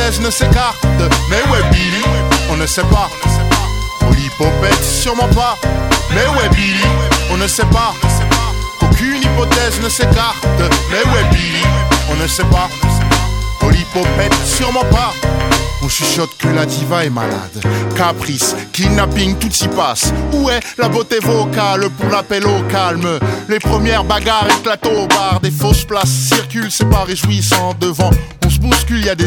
l'hypothèse ne s'écarte. Mais ouais Billy, on ne sait pas. Polypopette, sûrement pas. Mais ouais Billy, on ne sait pas. Qu'aucune hypothèse ne s'écarte. Mais ouais Billy, on ne sait pas. Polypopette, sûrement pas. On chuchote que la diva est malade. Caprice, kidnapping, tout y passe. Où est la beauté vocale pour l'appel au calme? Les premières bagarres éclatent au bar. Des fausses places circulent, c'est pas réjouissant. Devant, on se bouscule, y a des